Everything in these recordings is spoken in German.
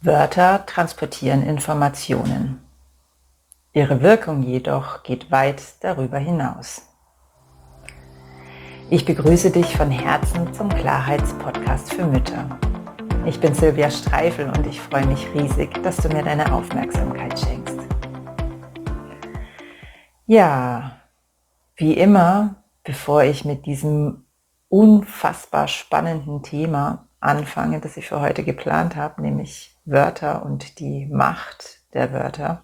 Wörter transportieren Informationen. Ihre Wirkung jedoch geht weit darüber hinaus. Ich begrüße dich von Herzen zum Klarheitspodcast für Mütter. Ich bin Silvia Streifel und ich freue mich riesig, dass du mir deine Aufmerksamkeit schenkst. Ja, wie immer, bevor ich mit diesem unfassbar spannenden Thema anfange, das ich für heute geplant habe, nämlich Wörter und die Macht der Wörter,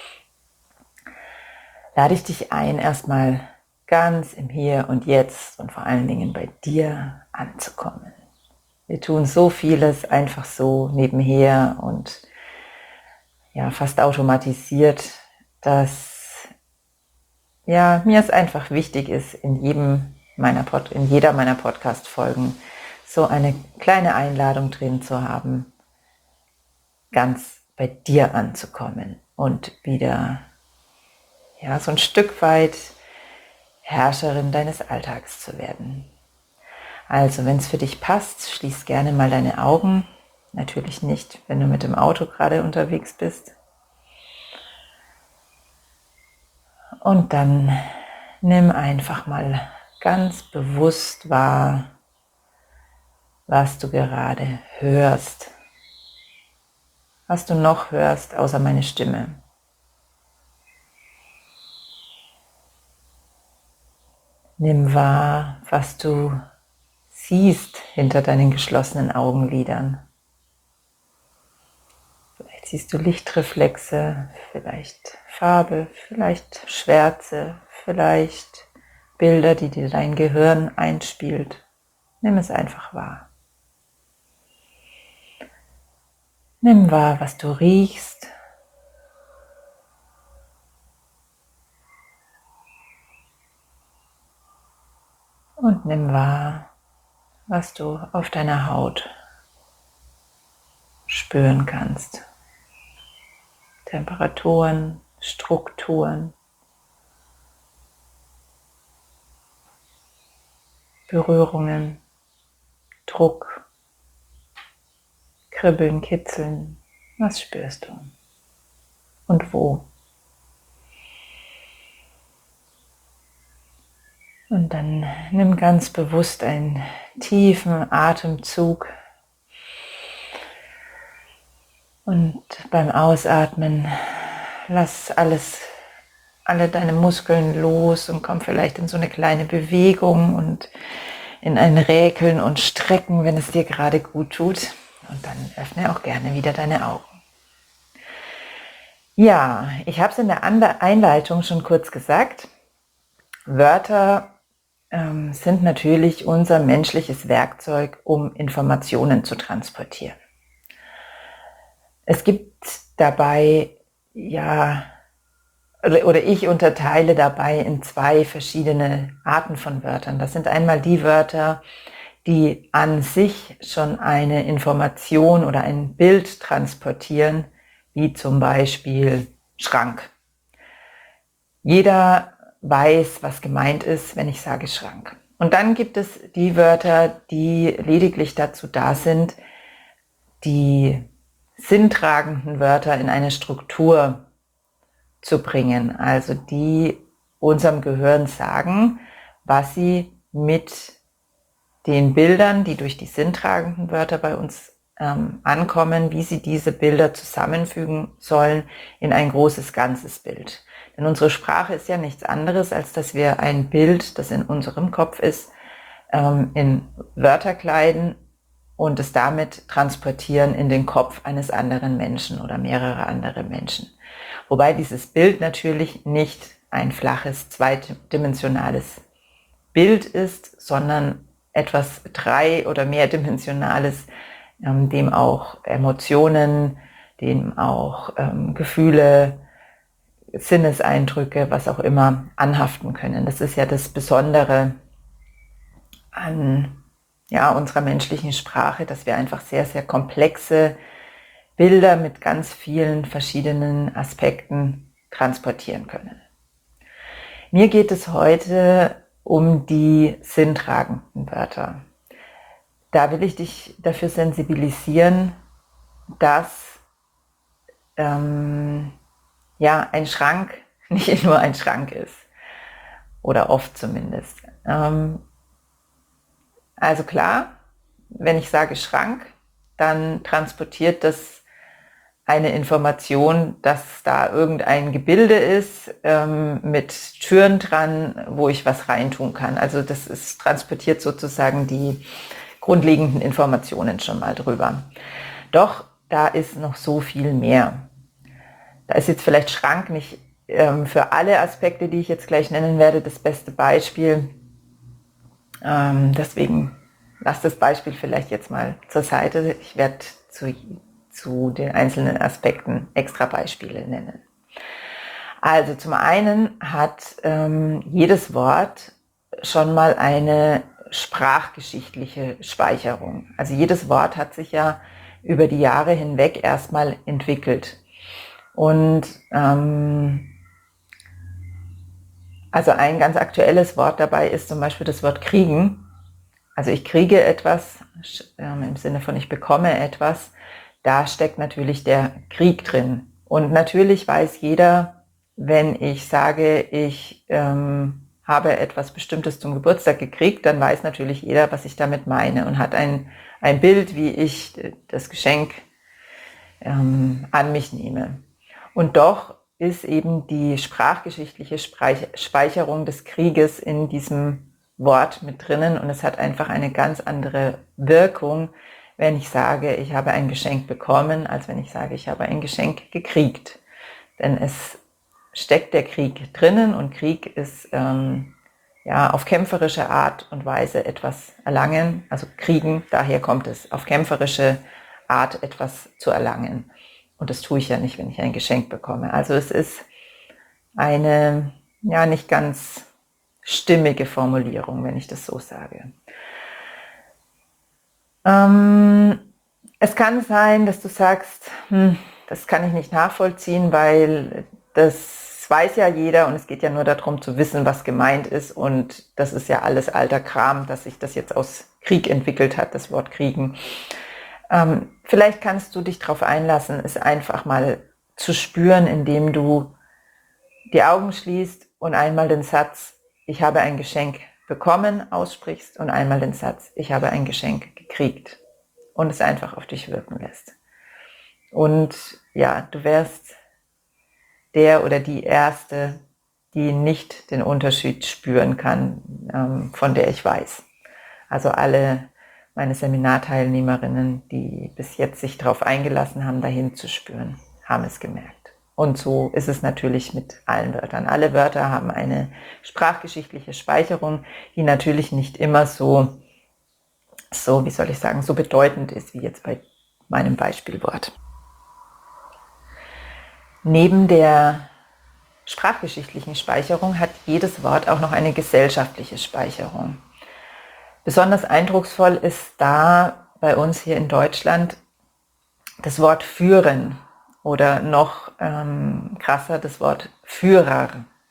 lade ich dich ein, erstmal ganz im Hier und Jetzt und vor allen Dingen bei dir anzukommen. Wir tun so vieles einfach so nebenher und ja, fast automatisiert, dass mir es einfach wichtig ist, in jeder meiner Podcast-Folgen so eine kleine Einladung drin zu haben, ganz bei dir anzukommen und wieder so ein Stück weit Herrscherin deines Alltags zu werden. Also, wenn es für dich passt, schließ gerne mal deine Augen. Natürlich nicht, wenn du mit dem Auto gerade unterwegs bist. Und dann nimm einfach mal ganz bewusst wahr, was du gerade hörst. Was du noch hörst, außer meine Stimme. Nimm wahr, was du siehst hinter deinen geschlossenen Augenlidern. Vielleicht siehst du Lichtreflexe, vielleicht Farbe, vielleicht Schwärze, vielleicht Bilder, die dir dein Gehirn einspielt. Nimm es einfach wahr. Nimm wahr, was du riechst. Und nimm wahr, was du auf deiner Haut spüren kannst. Temperaturen, Strukturen, Berührungen, Druck, Kribbeln, Kitzeln. Was spürst du? Und wo? Und dann nimm ganz bewusst einen tiefen Atemzug und beim Ausatmen lass alle deine Muskeln los und komm vielleicht in so eine kleine Bewegung und in ein Räkeln und Strecken, wenn es dir gerade gut tut. Und dann öffne auch gerne wieder deine Augen. Ja, ich habe es in der Einleitung schon kurz gesagt. Wörter sind natürlich unser menschliches Werkzeug, um Informationen zu transportieren. Es gibt dabei, ich unterteile dabei in zwei verschiedene Arten von Wörtern. Das sind einmal die Wörter, die an sich schon eine Information oder ein Bild transportieren, wie zum Beispiel Schrank. Jeder weiß, was gemeint ist, wenn ich sage Schrank. Und dann gibt es die Wörter, die lediglich dazu da sind, die sinntragenden Wörter in eine Struktur zu bringen, also die unserem Gehirn sagen, was sie mit den Bildern, die durch die sinntragenden Wörter bei uns ankommen, wie sie diese Bilder zusammenfügen sollen in ein großes ganzes Bild. Denn unsere Sprache ist ja nichts anderes, als dass wir ein Bild, das in unserem Kopf ist, in Wörter kleiden und es damit transportieren in den Kopf eines anderen Menschen oder mehrerer andere Menschen. Wobei dieses Bild natürlich nicht ein flaches, zweidimensionales Bild ist, sondern etwas drei- oder mehrdimensionales, dem auch Emotionen, dem auch Gefühle, Sinneseindrücke, was auch immer, anhaften können. Das ist ja das Besondere an unserer menschlichen Sprache, dass wir einfach sehr, sehr komplexe Bilder mit ganz vielen verschiedenen Aspekten transportieren können. Mir geht es heute um die sinntragenden Wörter. Da will ich dich dafür sensibilisieren, dass ja, ein Schrank nicht nur ein Schrank ist. Oder oft zumindest. Also klar, wenn ich sage Schrank, dann transportiert das eine Information, dass da irgendein Gebilde ist mit Türen dran, wo ich was reintun kann. Also das ist, transportiert sozusagen die grundlegenden Informationen schon mal drüber. Doch da ist noch so viel mehr. Da ist jetzt vielleicht Schrank nicht für alle Aspekte, die ich jetzt gleich nennen werde, das beste Beispiel. Deswegen lass das Beispiel vielleicht jetzt mal zur Seite. Ich werde zu den einzelnen Aspekten extra Beispiele nennen. Also zum einen hat jedes Wort schon mal eine sprachgeschichtliche Speicherung. Also jedes Wort hat sich ja über die Jahre hinweg erstmal entwickelt. Und also ein ganz aktuelles Wort dabei ist zum Beispiel das Wort kriegen. Also ich kriege etwas, im Sinne von ich bekomme etwas, da steckt natürlich der Krieg drin. Und natürlich weiß jeder, wenn ich sage, ich habe etwas Bestimmtes zum Geburtstag gekriegt, dann weiß natürlich jeder, was ich damit meine und hat ein Bild, wie ich das Geschenk an mich nehme. Und doch ist eben die sprachgeschichtliche Speicherung des Krieges in diesem Wort mit drinnen und es hat einfach eine ganz andere Wirkung, wenn ich sage, ich habe ein Geschenk bekommen, als wenn ich sage, ich habe ein Geschenk gekriegt. Denn es steckt der Krieg drinnen und Krieg ist ja auf kämpferische Art und Weise etwas erlangen, also kriegen, daher kommt es, auf kämpferische Art etwas zu erlangen. Und das tue ich ja nicht, wenn ich ein Geschenk bekomme. Also es ist eine ja nicht ganz stimmige Formulierung, wenn ich das so sage. Es kann sein, dass du sagst, das kann ich nicht nachvollziehen, weil das weiß ja jeder und es geht ja nur darum zu wissen, was gemeint ist und das ist ja alles alter Kram, dass sich das jetzt aus Krieg entwickelt hat, das Wort kriegen. Vielleicht kannst du dich darauf einlassen, es einfach mal zu spüren, indem du die Augen schließt und einmal den Satz, ich habe ein Geschenk bekommen, aussprichst und einmal den Satz, ich habe ein Geschenk gekriegt und es einfach auf dich wirken lässt. Und ja, du wärst der oder die Erste, die nicht den Unterschied spüren kann, von der ich weiß. Also alle meine Seminarteilnehmerinnen, die bis jetzt sich darauf eingelassen haben, dahin zu spüren, haben es gemerkt. Und so ist es natürlich mit allen Wörtern. Alle Wörter haben eine sprachgeschichtliche Speicherung, die natürlich nicht immer so, wie soll ich sagen, so bedeutend ist wie jetzt bei meinem Beispielwort. Neben der sprachgeschichtlichen Speicherung hat jedes Wort auch noch eine gesellschaftliche Speicherung. Besonders eindrucksvoll ist da bei uns hier in Deutschland das Wort führen oder noch krasser das Wort Führer.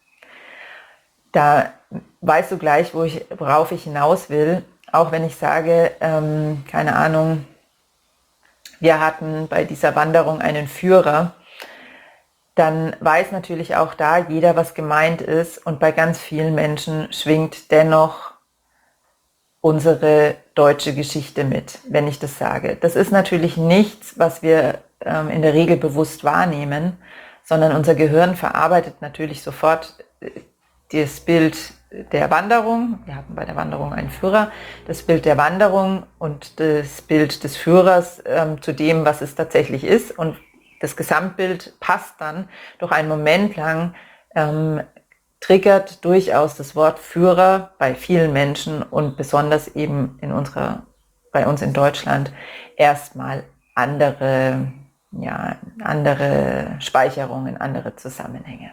Da weißt du gleich, worauf ich hinaus will, auch wenn ich sage, keine Ahnung, wir hatten bei dieser Wanderung einen Führer, dann weiß natürlich auch da jeder, was gemeint ist und bei ganz vielen Menschen schwingt dennoch unsere deutsche Geschichte mit, wenn ich das sage. Das ist natürlich nichts, was wir in der Regel bewusst wahrnehmen, sondern unser Gehirn verarbeitet natürlich sofort das Bild der Wanderung. Wir hatten bei der Wanderung einen Führer, das Bild der Wanderung und das Bild des Führers zu dem, was es tatsächlich ist. Und das Gesamtbild passt dann doch einen Moment lang, triggert durchaus das Wort Führer bei vielen Menschen und besonders eben bei uns in Deutschland erstmal andere Speicherungen, andere Zusammenhänge.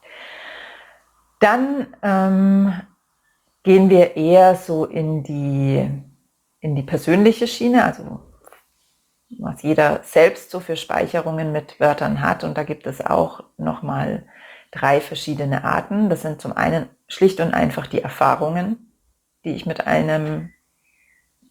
Dann gehen wir eher so in die persönliche Schiene, also was jeder selbst so für Speicherungen mit Wörtern hat. Und da gibt es auch nochmal 3 verschiedene Arten. Das sind zum einen schlicht und einfach die Erfahrungen, die ich mit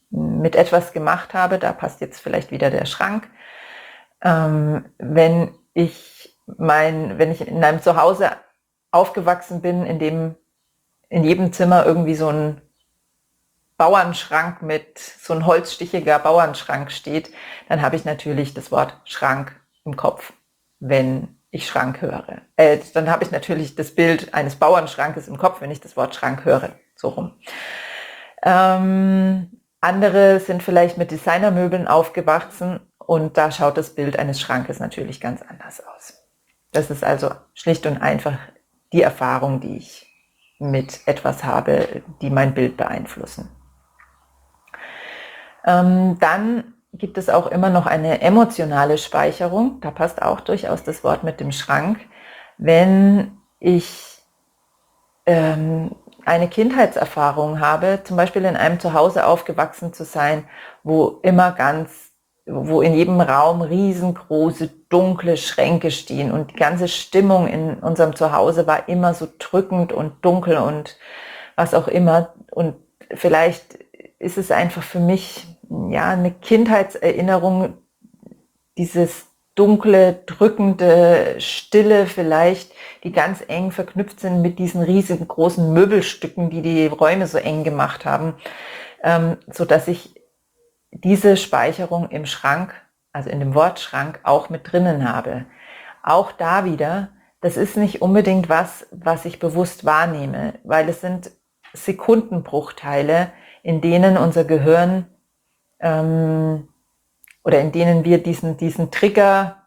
etwas gemacht habe. Da passt jetzt vielleicht wieder der Schrank. Wenn wenn ich in einem Zuhause aufgewachsen bin, in dem in jedem Zimmer irgendwie so ein Bauernschrank so ein holzstichiger Bauernschrank steht, dann habe ich natürlich das Wort Schrank im Kopf, wenn ich Schrank höre. Dann habe ich natürlich das Bild eines Bauernschrankes im Kopf, wenn ich das Wort Schrank höre. So rum. Andere sind vielleicht mit Designermöbeln aufgewachsen und da schaut das Bild eines Schrankes natürlich ganz anders aus. Das ist also schlicht und einfach die Erfahrung, die ich mit etwas habe, die mein Bild beeinflussen. Dann gibt es auch immer noch eine emotionale Speicherung. Da passt auch durchaus das Wort mit dem Schrank. Wenn ich eine Kindheitserfahrung habe, zum Beispiel in einem Zuhause aufgewachsen zu sein, wo in jedem Raum riesengroße, dunkle Schränke stehen und die ganze Stimmung in unserem Zuhause war immer so drückend und dunkel und was auch immer. Und vielleicht ist es einfach für mich eine Kindheitserinnerung, dieses dunkle, drückende, stille vielleicht, die ganz eng verknüpft sind mit diesen riesigen großen Möbelstücken, die die Räume so eng gemacht haben, so dass ich diese Speicherung im Schrank, also in dem Wort Schrank, auch mit drinnen habe. Auch da wieder, das ist nicht unbedingt was ich bewusst wahrnehme, weil es sind Sekundenbruchteile, in denen unser Gehirn oder in denen wir diesen Trigger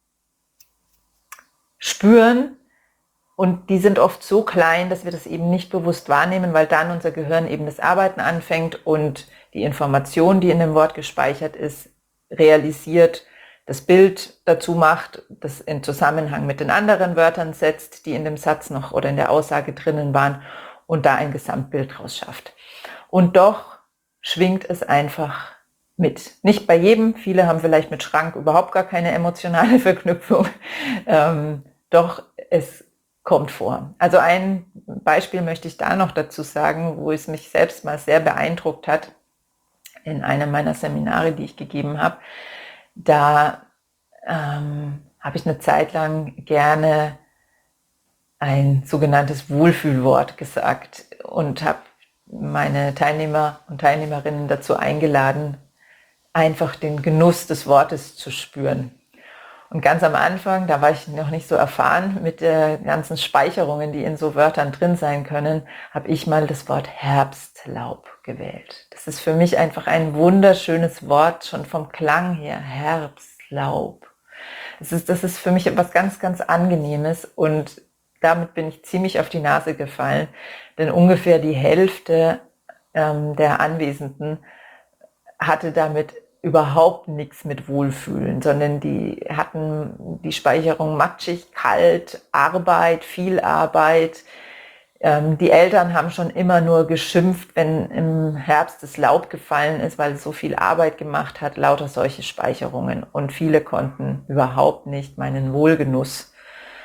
spüren, und die sind oft so klein, dass wir das eben nicht bewusst wahrnehmen, weil dann unser Gehirn eben das Arbeiten anfängt und die Information, die in dem Wort gespeichert ist, realisiert, das Bild dazu macht, das in Zusammenhang mit den anderen Wörtern setzt, die in dem Satz noch oder in der Aussage drinnen waren und da ein Gesamtbild draus schafft. Und doch schwingt es einfach mit. Nicht bei jedem, viele haben vielleicht mit Schrank überhaupt gar keine emotionale Verknüpfung, doch es kommt vor. Also ein Beispiel möchte ich da noch dazu sagen, wo es mich selbst mal sehr beeindruckt hat, in einem meiner Seminare, die ich gegeben habe. Da habe ich eine Zeit lang gerne ein sogenanntes Wohlfühlwort gesagt und habe meine Teilnehmer und Teilnehmerinnen dazu eingeladen, einfach den Genuss des Wortes zu spüren. Und ganz am Anfang, da war ich noch nicht so erfahren mit den ganzen Speicherungen, die in so Wörtern drin sein können, habe ich mal das Wort Herbstlaub gewählt. Das ist für mich einfach ein wunderschönes Wort, schon vom Klang her, Herbstlaub. Das ist für mich etwas ganz, ganz Angenehmes und damit bin ich ziemlich auf die Nase gefallen, denn ungefähr die Hälfte der Anwesenden hatte damit überhaupt nichts mit Wohlfühlen, sondern die hatten die Speicherung matschig, kalt, Arbeit, viel Arbeit. Die Eltern haben schon immer nur geschimpft, wenn im Herbst das Laub gefallen ist, weil es so viel Arbeit gemacht hat, lauter solche Speicherungen. Und viele konnten überhaupt nicht meinen Wohlgenuss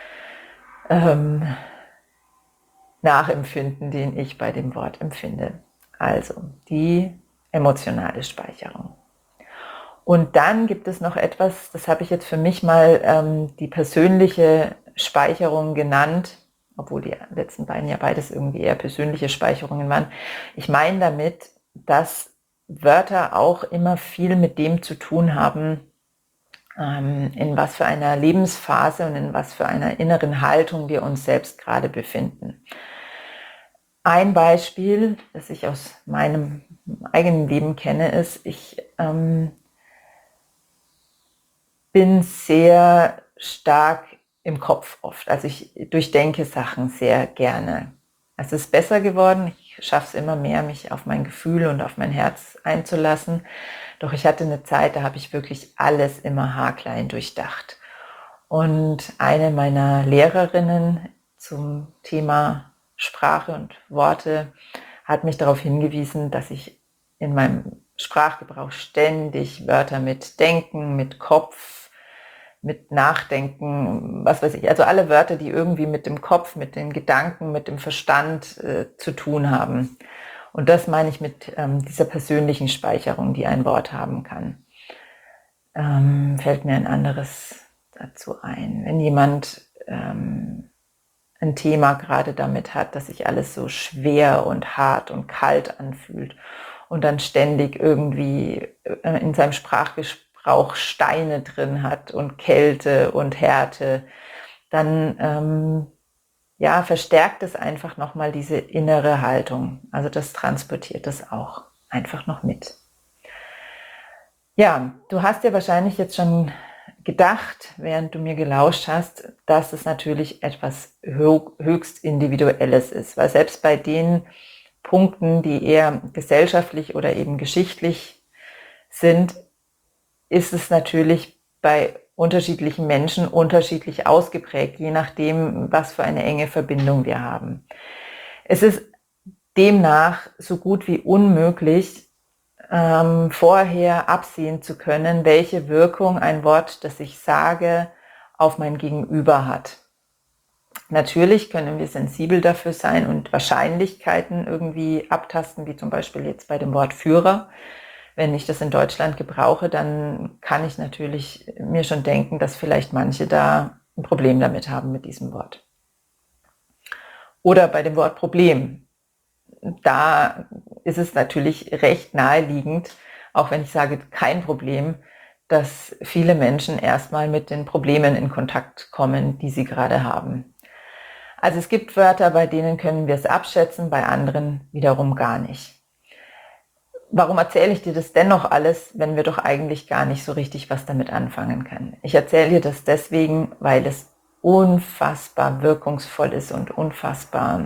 nachempfinden, den ich bei dem Wort empfinde. Also die emotionale Speicherung. Und dann gibt es noch etwas, das habe ich jetzt für mich mal die persönliche Speicherung genannt, obwohl die letzten beiden ja beides irgendwie eher persönliche Speicherungen waren. Ich meine damit, dass Wörter auch immer viel mit dem zu tun haben, in was für einer Lebensphase und in was für einer inneren Haltung wir uns selbst gerade befinden. Ein Beispiel, das ich aus meinem eigenen Leben kenne, ist, ich bin sehr stark im Kopf oft. Also ich durchdenke Sachen sehr gerne. Es ist besser geworden. Ich schaffe es immer mehr, mich auf mein Gefühl und auf mein Herz einzulassen. Doch ich hatte eine Zeit, da habe ich wirklich alles immer haarklein durchdacht. Und eine meiner Lehrerinnen zum Thema Sprache und Worte hat mich darauf hingewiesen, dass ich in meinem Sprachgebrauch ständig Wörter mit Denken, mit Kopf, mit Nachdenken, was weiß ich, also alle Wörter, die irgendwie mit dem Kopf, mit den Gedanken, mit dem Verstand zu tun haben. Und das meine ich mit dieser persönlichen Speicherung, die ein Wort haben kann. Fällt mir ein anderes dazu ein. Wenn jemand ein Thema gerade damit hat, dass sich alles so schwer und hart und kalt anfühlt und dann ständig irgendwie in seinem Sprachgebrauch Steine drin hat und Kälte und Härte, dann verstärkt es einfach nochmal diese innere Haltung. Also das transportiert es auch einfach noch mit. Ja, du hast dir wahrscheinlich jetzt schon gedacht, während du mir gelauscht hast, dass es natürlich etwas höchst Individuelles ist. Weil selbst bei den Punkten, die eher gesellschaftlich oder eben geschichtlich sind, ist es natürlich bei unterschiedlichen Menschen unterschiedlich ausgeprägt, je nachdem, was für eine enge Verbindung wir haben. Es ist demnach so gut wie unmöglich, vorher absehen zu können, welche Wirkung ein Wort, das ich sage, auf mein Gegenüber hat. Natürlich können wir sensibel dafür sein und Wahrscheinlichkeiten irgendwie abtasten, wie zum Beispiel jetzt bei dem Wort Führer. Wenn ich das in Deutschland gebrauche, dann kann ich natürlich mir schon denken, dass vielleicht manche da ein Problem damit haben mit diesem Wort. Oder bei dem Wort Problem. Da ist es natürlich recht naheliegend, auch wenn ich sage kein Problem, dass viele Menschen erstmal mit den Problemen in Kontakt kommen, die sie gerade haben. Also es gibt Wörter, bei denen können wir es abschätzen, bei anderen wiederum gar nicht. Warum erzähle ich dir das dennoch alles, wenn wir doch eigentlich gar nicht so richtig was damit anfangen können? Ich erzähle dir das deswegen, weil es unfassbar wirkungsvoll ist und unfassbar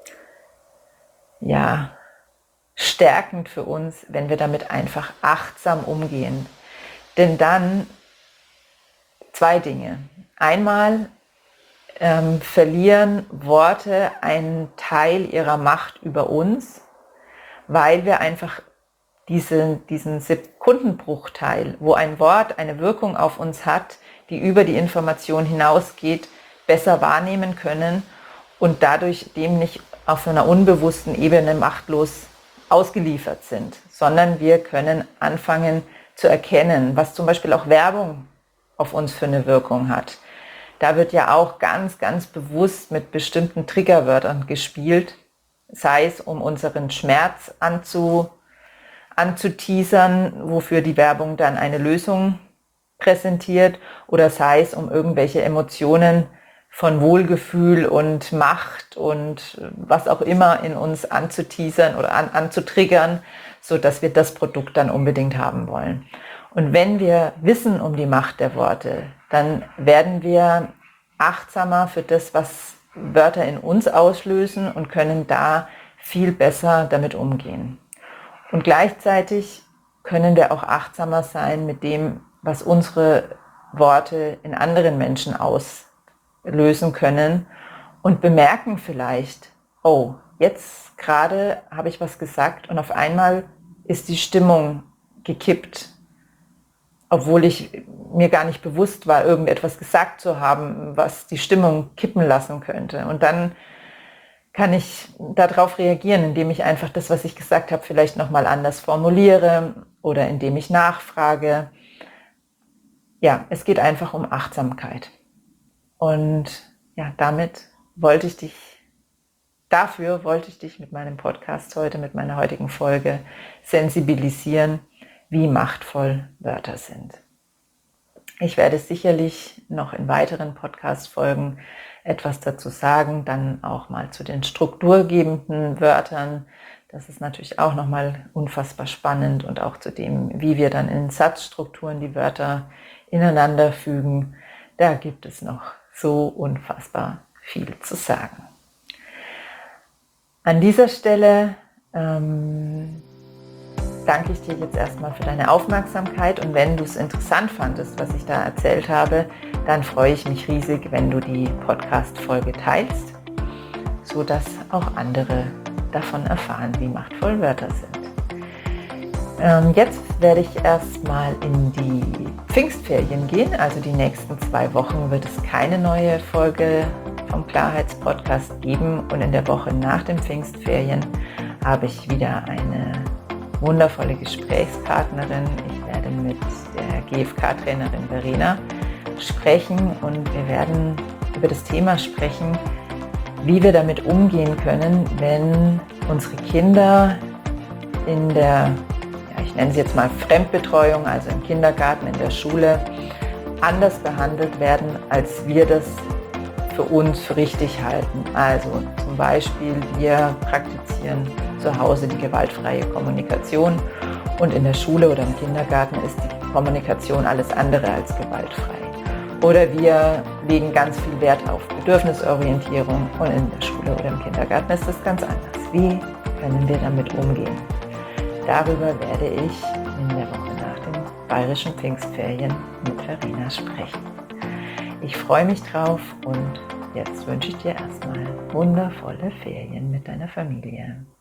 stärkend für uns, wenn wir damit einfach achtsam umgehen. Denn dann 2 Dinge. Einmal verlieren Worte einen Teil ihrer Macht über uns, weil wir einfach diesen Sekundenbruchteil, wo ein Wort eine Wirkung auf uns hat, die über die Information hinausgeht, besser wahrnehmen können und dadurch dem nicht auf einer unbewussten Ebene machtlos ausgeliefert sind, sondern wir können anfangen zu erkennen, was zum Beispiel auch Werbung auf uns für eine Wirkung hat. Da wird ja auch ganz, ganz bewusst mit bestimmten Triggerwörtern gespielt, sei es um unseren Schmerz anzuteasern, wofür die Werbung dann eine Lösung präsentiert, oder sei es um irgendwelche Emotionen von Wohlgefühl und Macht und was auch immer in uns anzuteasern oder anzutriggern, sodass wir das Produkt dann unbedingt haben wollen. Und wenn wir wissen um die Macht der Worte, dann werden wir achtsamer für das, was Wörter in uns auslösen und können da viel besser damit umgehen. Und gleichzeitig können wir auch achtsamer sein mit dem, was unsere Worte in anderen Menschen auslösen können und bemerken vielleicht, oh, jetzt gerade habe ich was gesagt und auf einmal ist die Stimmung gekippt, obwohl ich mir gar nicht bewusst war, irgendetwas gesagt zu haben, was die Stimmung kippen lassen könnte. Und dann kann ich darauf reagieren, indem ich einfach das, was ich gesagt habe, vielleicht nochmal anders formuliere oder indem ich nachfrage. Ja, es geht einfach um Achtsamkeit. Und ja, dafür wollte ich dich mit meinem Podcast heute, mit meiner heutigen Folge sensibilisieren, wie machtvoll Wörter sind. Ich werde sicherlich noch in weiteren Podcast-Folgen etwas dazu sagen, dann auch mal zu den strukturgebenden Wörtern. Das ist natürlich auch nochmal unfassbar spannend und auch zu dem, wie wir dann in Satzstrukturen die Wörter ineinander fügen. Da gibt es noch so unfassbar viel zu sagen. An dieser Stelle danke ich dir jetzt erstmal für deine Aufmerksamkeit und wenn du es interessant fandest, was ich da erzählt habe, dann freue ich mich riesig, wenn du die Podcast-Folge teilst, sodass auch andere davon erfahren, wie machtvoll Wörter sind. Jetzt werde ich erstmal in die Pfingstferien gehen, also die nächsten 2 Wochen wird es keine neue Folge vom Klarheitspodcast geben und in der Woche nach den Pfingstferien habe ich wieder eine wundervolle Gesprächspartnerin. Ich werde mit der GFK-Trainerin Verena sprechen und wir werden über das Thema sprechen, wie wir damit umgehen können, wenn unsere Kinder in der, ich nenne es jetzt mal Fremdbetreuung, also im Kindergarten, in der Schule, anders behandelt werden, als wir das für uns für richtig halten. Also zum Beispiel, wir praktizieren zu Hause die gewaltfreie Kommunikation und in der Schule oder im Kindergarten ist die Kommunikation alles andere als gewaltfrei. Oder wir legen ganz viel Wert auf Bedürfnisorientierung und in der Schule oder im Kindergarten ist das ganz anders. Wie können wir damit umgehen? Darüber werde ich in der Woche nach den bayerischen Pfingstferien mit Verena sprechen. Ich freue mich drauf und jetzt wünsche ich dir erstmal wundervolle Ferien mit deiner Familie.